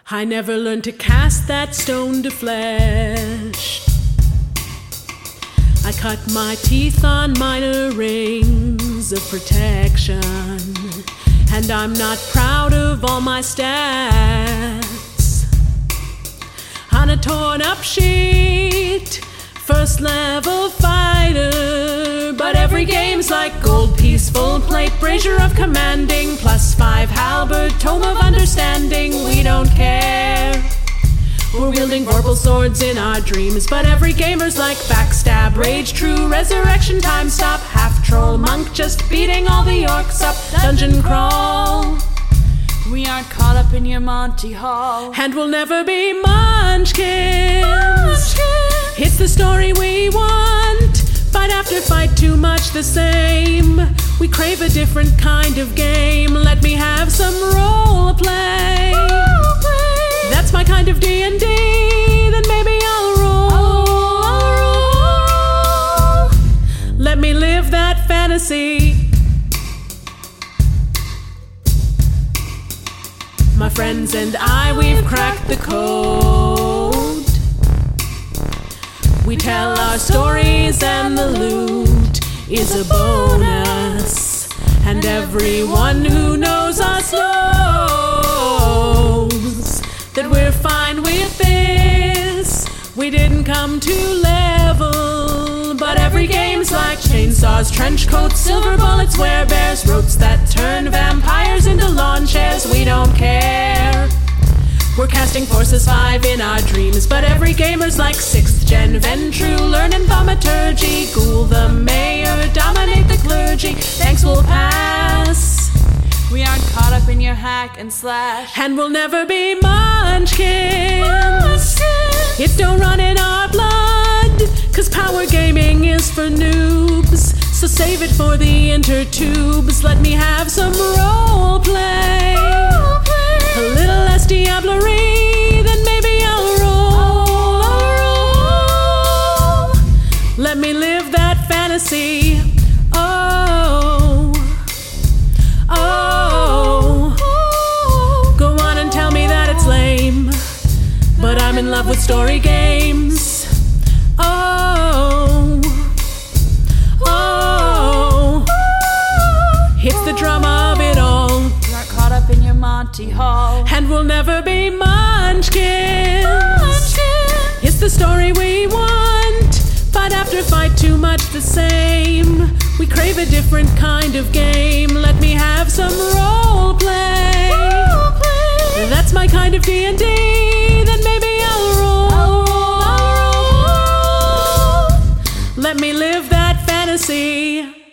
I never learned to cast that stone to flesh. I cut my teeth on minor rings of protection, and I'm not proud of all my stats. On a torn up sheet, first level fighter, but every game's like gold piece, full plate, brazier of commanding, +5 halberd, tome of understanding. We don't care. We're wielding vorpal swords in our dreams, but every gamer's like backstab, rage, true resurrection, time stop, half troll, monk just beating all the orcs up, dungeon crawl. We aren't caught up in your Monty Hall, and we'll never be munchkins. It's the story we want. Fight after fight, too much the same. We crave a different kind of game. Let me have some role play. That's my kind of D&D. Then maybe I'll roll. Let me live that fantasy. My friends and I, we've cracked the code. We tell our stories and the loot is a bonus. And everyone who knows us knows that we're fine with this. We didn't come to level, but every game's like chainsaws, trench coats, silver bullets, werebears, rotes that turn vampires into lawn chairs. We don't care. We're casting forces 5 in our dreams, but every gamer's like 6th gen Ventru, learning thaumaturgy, ghoul the mayor, dominate the clergy. Thanks, we'll pass. We aren't caught up in your hack and slash, and we'll never be munchkins. It don't run in our blood, 'cause power gaming is for noobs. So save it for the intertubes. Let me have some role play. A little less diablerie, then maybe I'll roll. Let me live that fantasy. Oh. Go on and tell me that it's lame, but I'm in love with story games. It's the drama of it all. We aren't caught up in your Monty Hall, and we'll never be munchkins. It's the story we want. Fight after fight, too much the same. We crave a different kind of game. Let me have some role play. That's my kind of D&D. Then maybe I'll roll. Let me live that fantasy.